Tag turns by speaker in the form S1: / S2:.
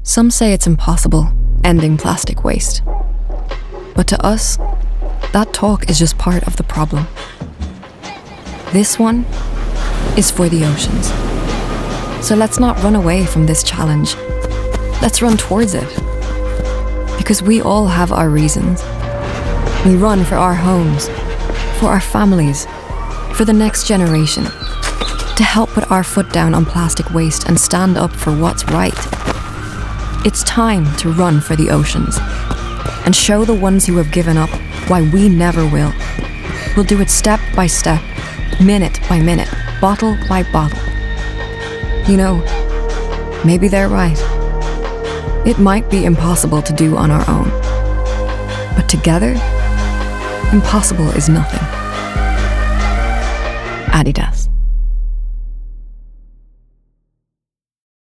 S1: Some say it's impossible, ending plastic waste. But to us, that talk is just part of the problem. This one is for the oceans. So let's not run away from this challenge. Let's run towards it. Because we all have our reasons. We run for our homes, for our families, for the next generation, to help put our foot down on plastic waste and stand up for what's right. It's time to run for the oceans and show the ones who have given up why we never will. We'll do it step by step, minute by minute, bottle by bottle. You know, maybe they're right. It might be impossible to do on our own. But together, impossible is nothing. Adidas.